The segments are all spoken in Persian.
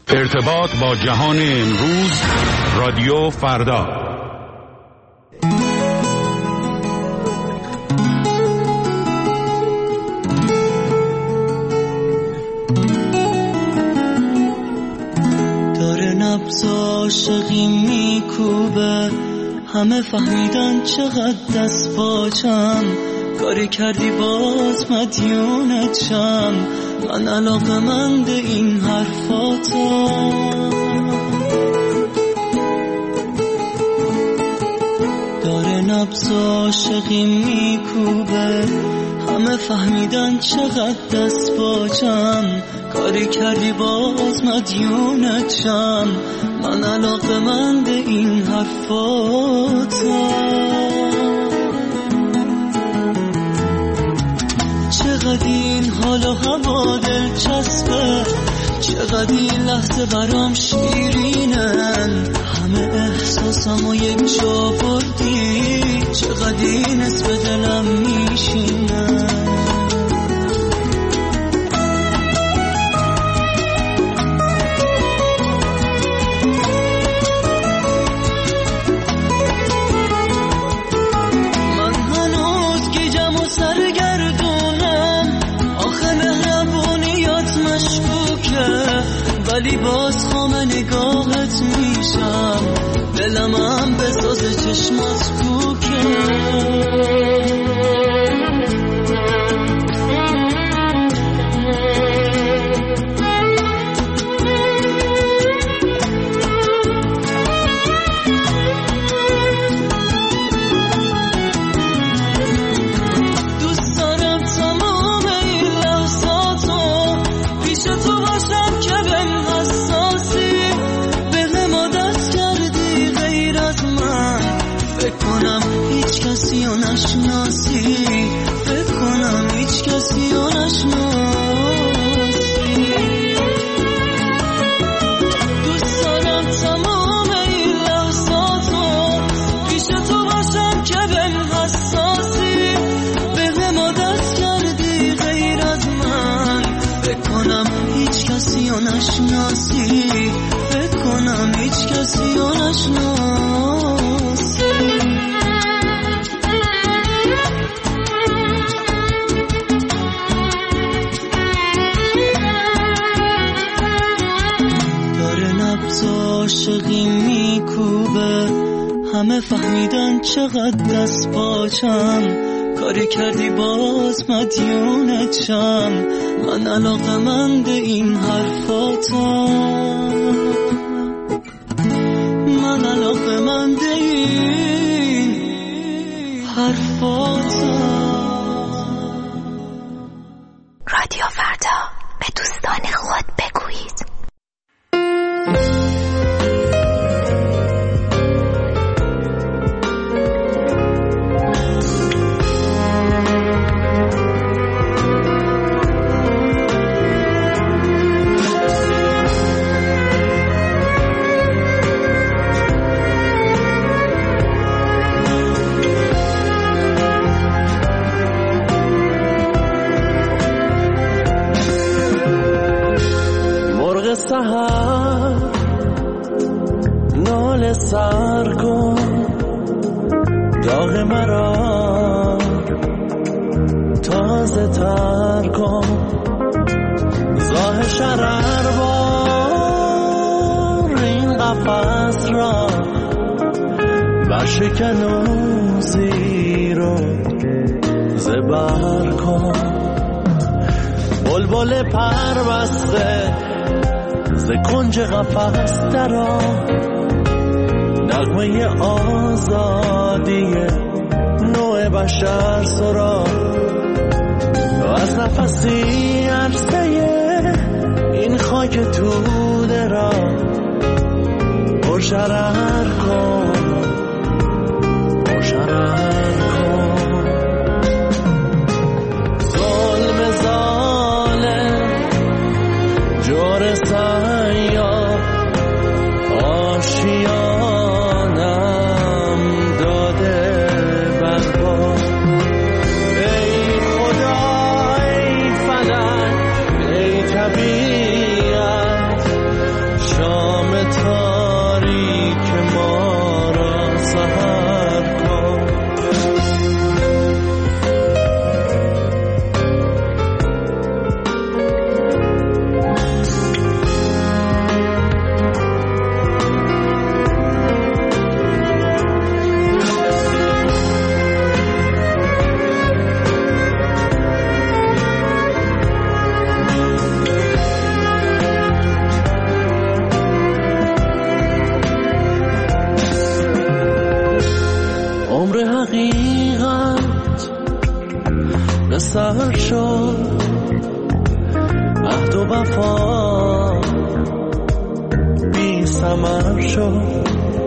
ارتباط با جهان امروز، رادیو فردا. داره نبض عاشقی میکوبه، همه فهمیدن چقدر دست باچم، کاری کردی باز مدیونتم، من علاقه‌مند این حرفاتم. داره نبض عاشقی میکوبه، همه فهمیدن چقدر دست باچم، کاری کردی باز مدیونتم، من علاقه‌مند این حرفاتم. چقدر این حال و هوا دلچسبه، چقدر این لحظه برام شیرینن، همه احساسمو یک جا بردی، چقدر این اسم دلم میشینن. ولی باز خام نگاهت میشم، دلم هم بساز چشمات کوکه. دوست دارم تمام این لحظاتو پیش تو باشم که بهم حساسی، به ما دست کردی غیر از من، فکر کنم هیچ کسی رو نشناسی، فکر کنم هیچ کسی رو نشناسی. دوست دارم تمام این لحظاتو پیش تو باشم که بهم حساسی، به ما دست کردی غیر از من، فکر کنم هیچ کسی رو نشناسی، فکر کنم هیچ کسی رو نشناسی. داره نبض عاشقی میکوبه، همه فهمیدن چقدر دست باچم، کاری کردی باز مدیونتم، من علاقه‌مند این حرفاتم، من علاقه‌مند این حرفاتم. رادیو فردا، به دوستان خود بگویید. سحر ناله سر کن، داغ مرا تازه تر کن، زاه شرر بار این قفص را، برشکن و زیر و زبر کن. بلبل پر بسته ز کنج قفس درآ، نغمه آزادی نوع بشر سرا، از نفسی عرصه این خاک توده را پرشرر کن، پرشرر کن. ظلم ظالم جور سیار آشیانم داده بربا. ای خدا ای فلک ای طبیعت، سمر شد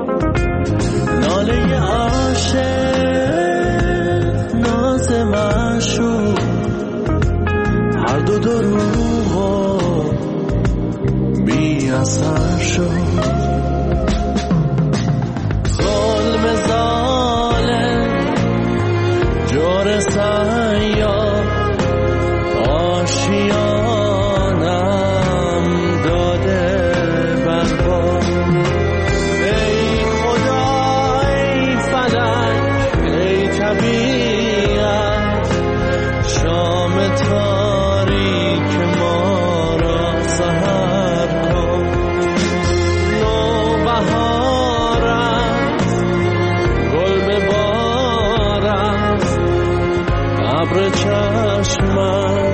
ناله عاشق ناز معشوق هر دو دروغ بی اثر شد ظلم ظالم جور سیاه آشیانم داده برباد ای خدا ای فلک ای طبیعت شام تاریک ما را سحر کن نوبهار است گل به بار است ابر چشمم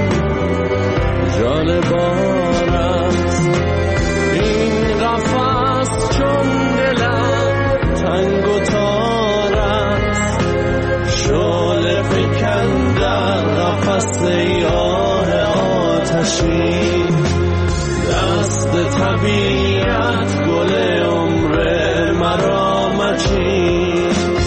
جالبار است این قفس چون دلم تنگ و تار است شعله فکن در قفس آه آتشی دست طبیعت گل عمر مرا مچین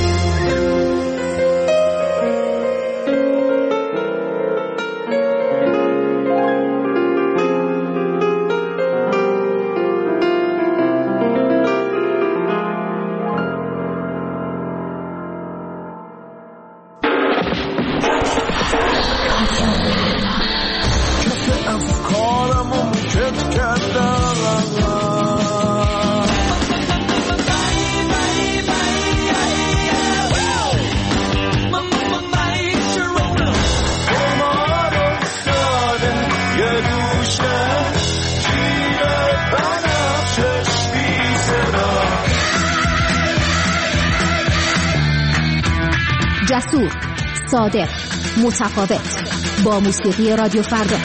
جسور، صادق، متفاوت با موسیقی رادیو فردا.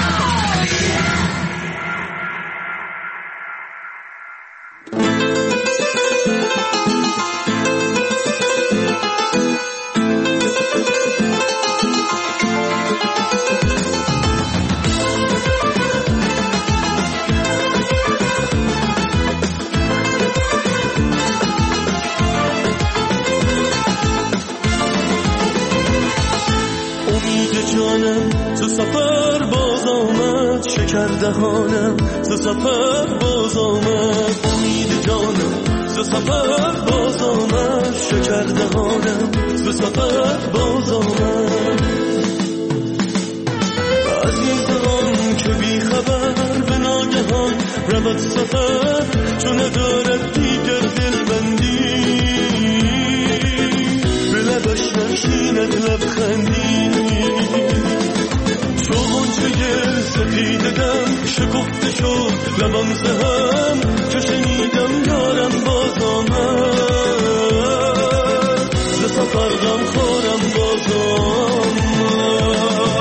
دهانم ز سفر باز آمد امید جانم ز سفر باز آمد شکر دهانم ز سفر باز آمد عزیزان که بی خبر به ناگهان رود سفر چون ندارد دیگر دلبندی به لبش نشیند لبخندی چه سپیدم شکفته شد لبم زهم که شنیدم یارم باز آمد ز سفر غم خورم باز آمد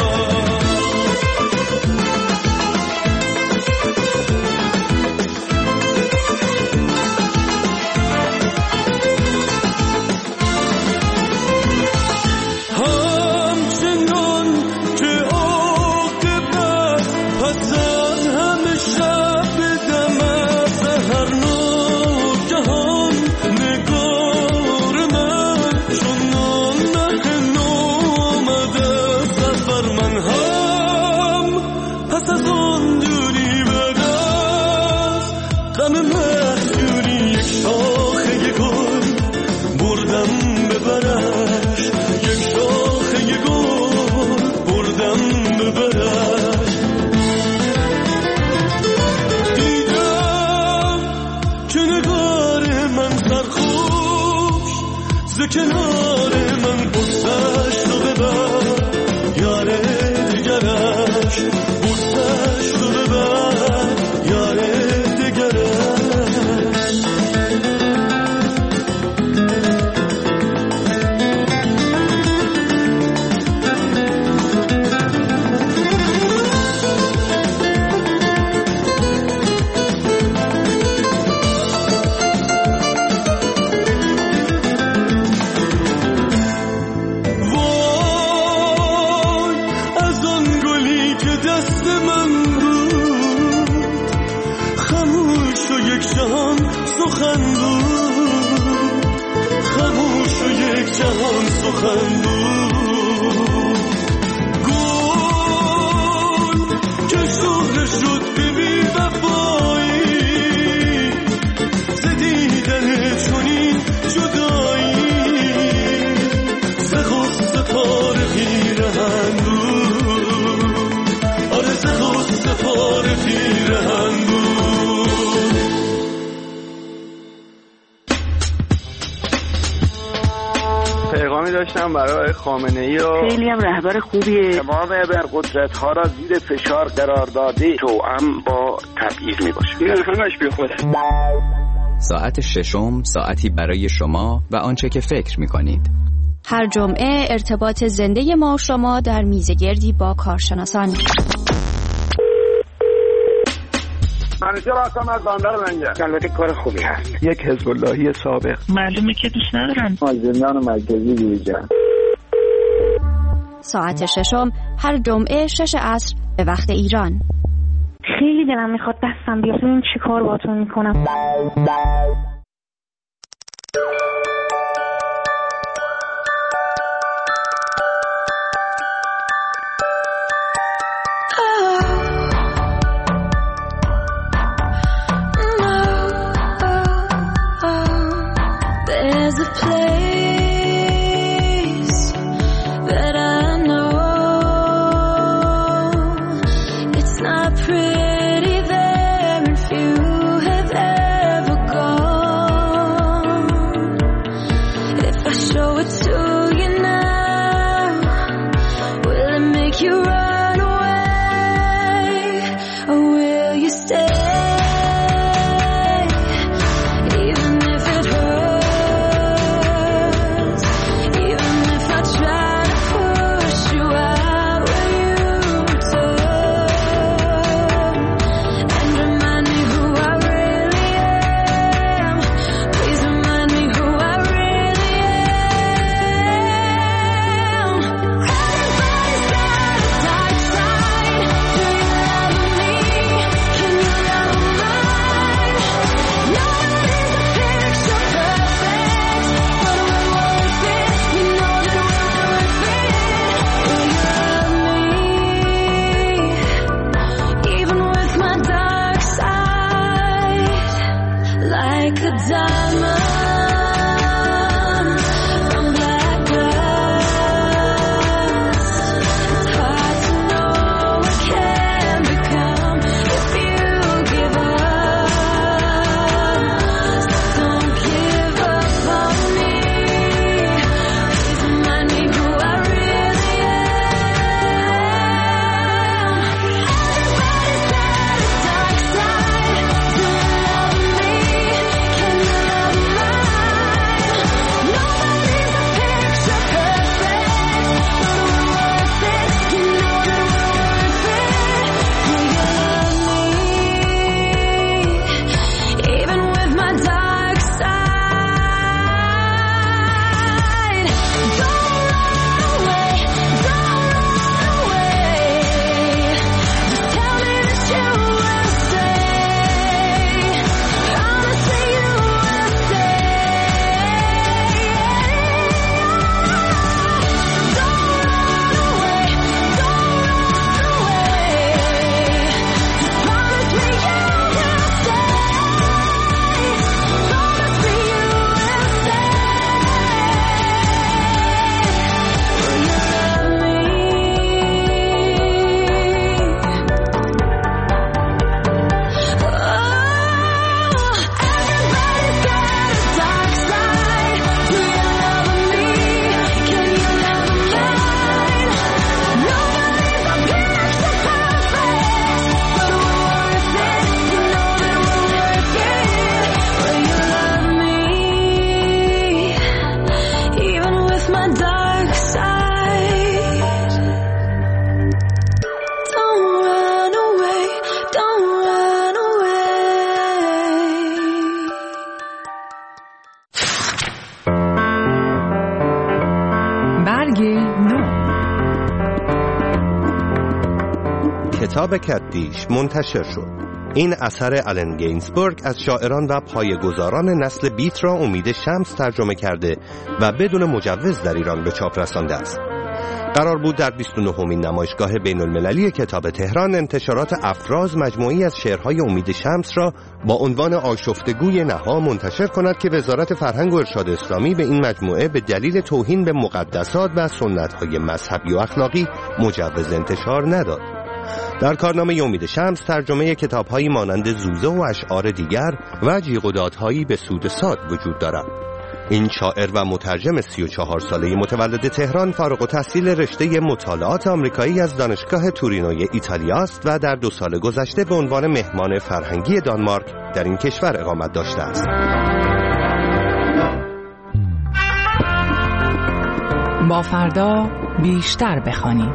کنار من بوسش تو ببر یار دیگرش بوسش تو ببر یار دیگرش دست من بود خموش و یک جهان سخن بود، خاموش و یک جهان سخن بود. گل که شهره شد بی وفایی، زدیدن چونین جدایی، زغست پار پیرهن بود. آره زغست پار پیرهن بود. پیغامی داشتم برای خامنه‌ای و خیلی هم رهبر خوبیه. تمام ابرقدرت‌ها را زیر فشار قرار داده، توأم با تبعیض میباشه. این همش بیخوده. ساعت ششم، ساعتی برای شما و آنچه که فکر می‌کنید. هر جمعه ارتباط زنده ما و شما در میزگردی با کارشناسان. منیجر هستم از بندر منجر. البته کار خوبی هست. یک حزب اللهی سابق. معلومه که دوست ندارن. زندان مرکزی دیجا. ساعت ششم هر جمعه 6 عصر به وقت ایران. خیلی دلم میخواد دستم بیاد ببین چی کار باهاتون میکنم. کتاب کدیش منتشر شد. این اثر آلن گینزبورگ از شاعران و پایه‌گذاران نسل بیت را امید شمس ترجمه کرده و بدون مجوز در ایران به چاپ رسانده است. قرار بود در 29مین نمایشگاه بین‌المللی کتاب تهران انتشارات افراز مجموعی از شعرهای امید شمس را با عنوان آشفتگوی نها منتشر کند که وزارت فرهنگ و ارشاد اسلامی به این مجموعه به دلیل توهین به مقدسات و سنت‌های مذهبی و اخلاقی مجوز انتشار نداد. در کارنامه امید شمس ترجمه کتاب‌هایی مانند زوزه و اشعار دیگر و جیغ و دادهایی به سود ساد وجود دارد. این شاعر و مترجم 34 ساله متولد تهران فارغ التحصیل رشته مطالعات آمریکایی از دانشگاه تورینوی ایتالیا است و در 2 سال گذشته به عنوان مهمان فرهنگی دانمارک در این کشور اقامت داشته است. با فردا بیشتر بخوانیم.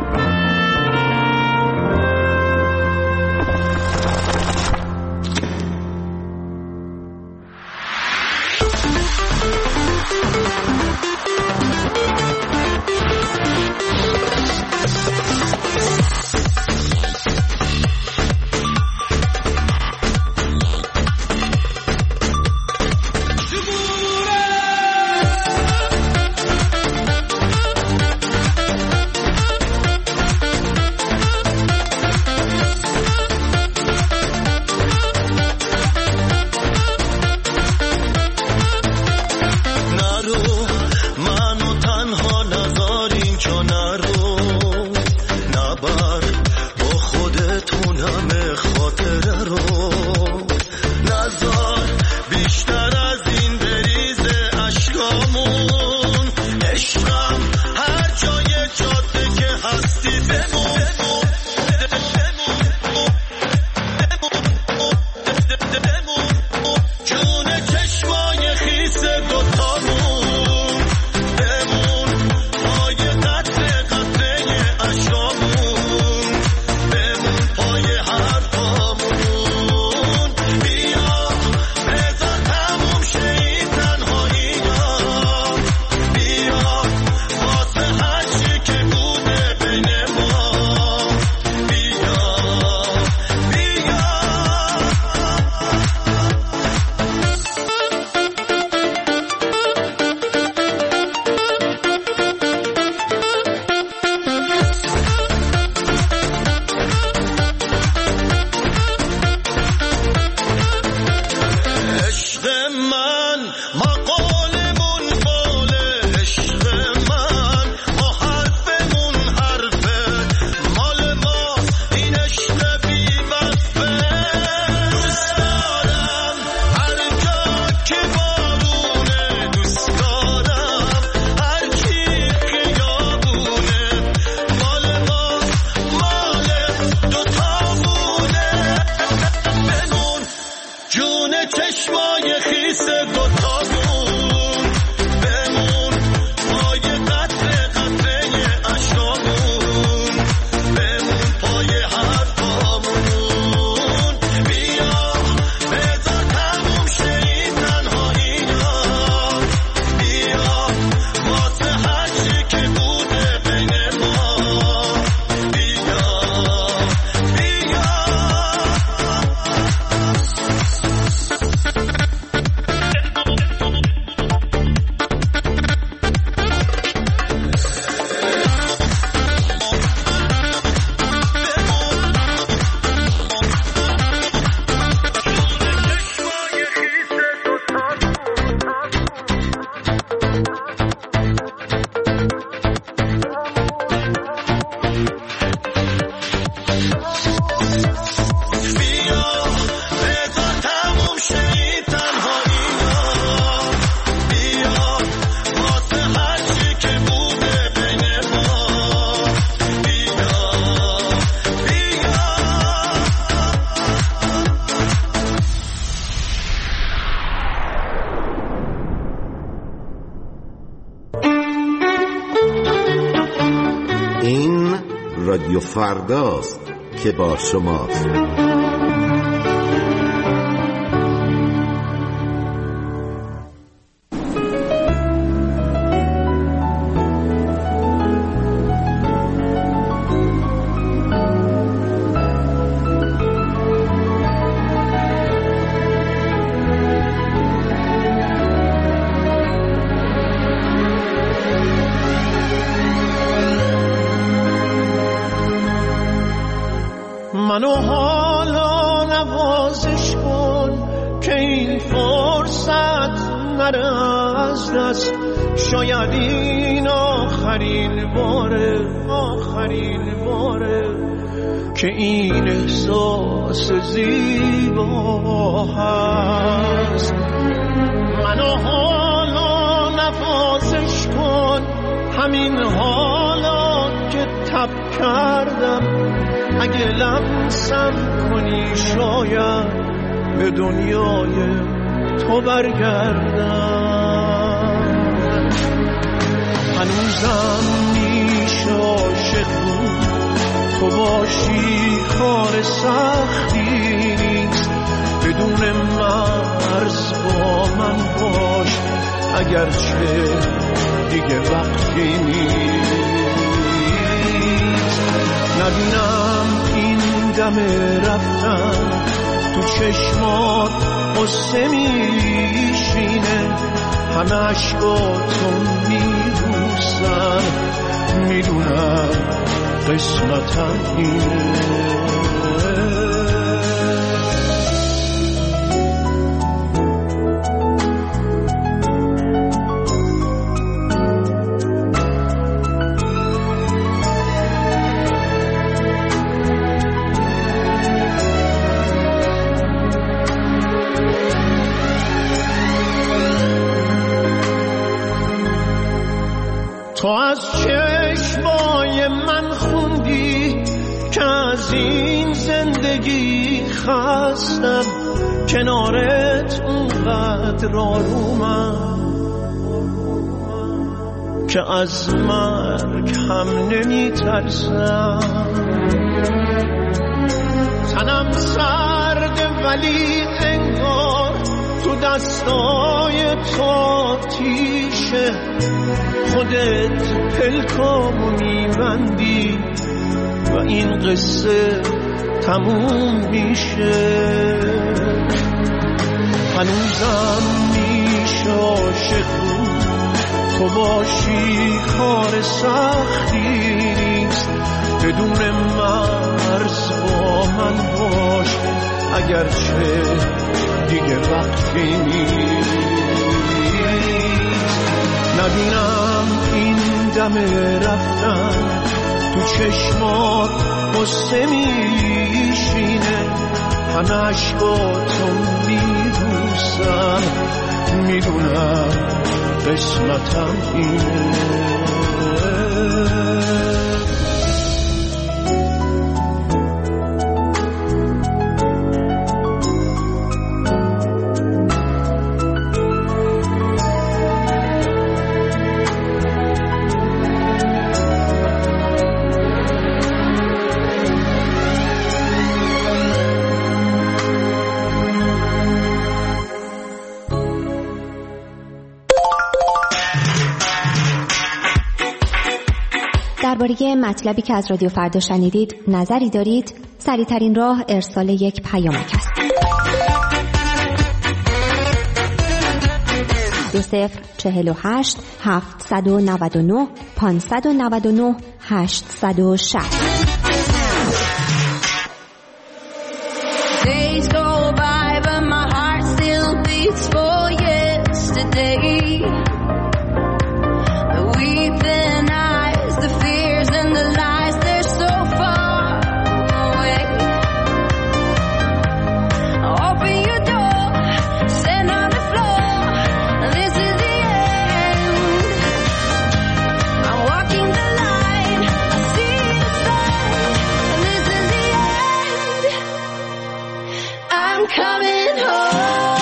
رادیو فرداست که با شماست. نره از دست. شاید این آخرین باره که این احساس زیبا هست. منو حالا نوازش کن، همین حالا که تب کردم. اگه لمسم کنی شاید به دنیای تو برگردم. هنوزم میشه عاشق بود، تو باشی کار سختی نیست. بدون مرز با من باش، اگرچه دیگه وقتی نیست. نبینم این دم رفتن تو چشمات قصه میشینه. همه عشقاتو میبوسن، میدونم قسمتم اینه. تو از چشمای من خوندی که از این زندگی خستم. کنارت اونقدر آرومم که از مرگ هم نمی ترسم. تنم سرده ولی انگار تو دستای تو تیشه. خودت پلکامو میبندی و این قصه تموم میشه. هنوزم میشه عاشق بود، تو باشی کار سختی نیست. بدون مرز با من باش، اگرچه دیگه وقتی نیست. نبینم این دم رفتن تو چشمات قصه میشینه. همه عشقاتو میبوسن، میدونم قسمتم اینه. درباره مطلبی که از رادیو فردا شنیدید نظری دارید؟ سریع‌ترین راه ارسال یک پیامک است. 2048 799 599 860. Days go by but my heart still beats for yesterday. The weeping eyes, the fears and the lies, they're so far away. Open your door, stand on the floor, this is the end. I'm walking the line, I see the sign, this is the end. I'm coming home.